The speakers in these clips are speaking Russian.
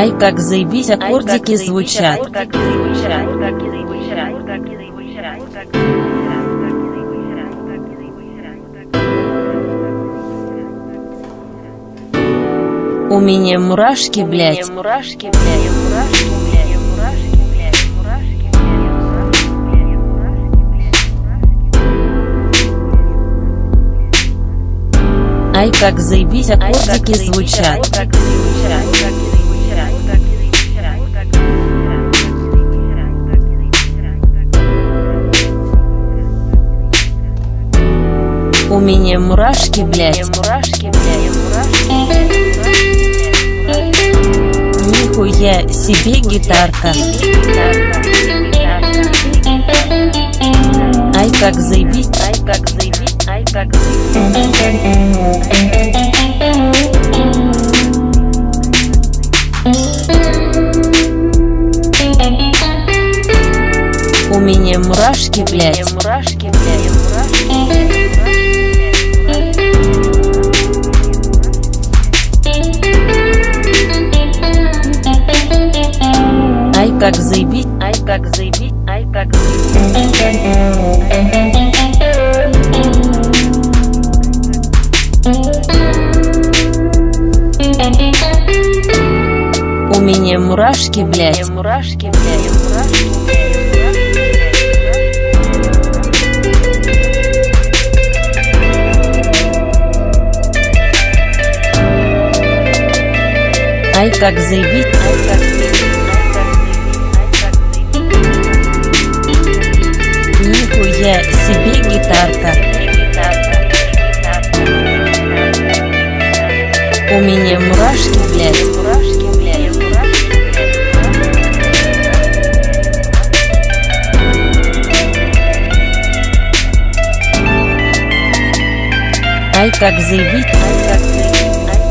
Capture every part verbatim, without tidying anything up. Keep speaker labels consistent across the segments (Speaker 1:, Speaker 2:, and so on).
Speaker 1: Ай, как заебись аккордики звучат. У меня мурашки, блядь. Ай, как заебись аккордики звучат. У меня мурашки, блядь. Нихуя себе гитарка. Ай, как заебись, ай, как заебись, ай, как У меня мурашки, блядь. Мурашки, блядь, мурашки. Ай, как заебись, ай, как заебись, ай, как У меня мурашки, блядь. Мурашки, блядь, мурашки. Ай, как заебись, ай, как заебись, нихуя себе гитарка. У меня мурашки, блядь. Мурашки, блядь, мурашки, блядь. Ай, как заебись, ай, как заебись.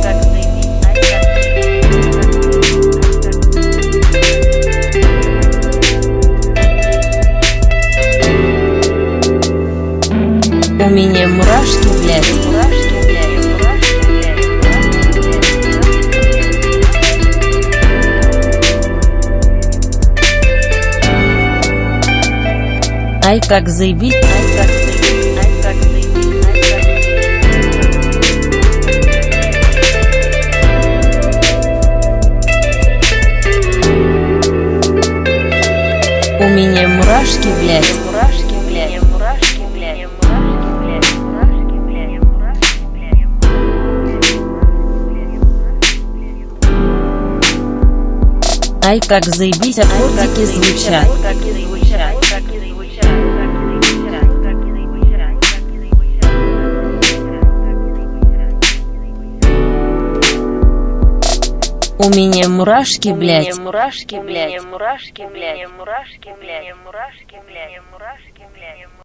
Speaker 1: У меня мурашки, блядь. Мурашки, блядь, мурашки, блядь. Ай, как заебись, ай, как заебись, ай, как заебись, ай, как У меня мурашки, блядь. Мурашки, блядь, мурашки, блядь, Ай, как заебись аккордики звучат. У меня мурашки, блядь. Мурашки, блядь, мурашки, блядь, мурашки, блядь, мурашки, блядь, мурашки, блядь.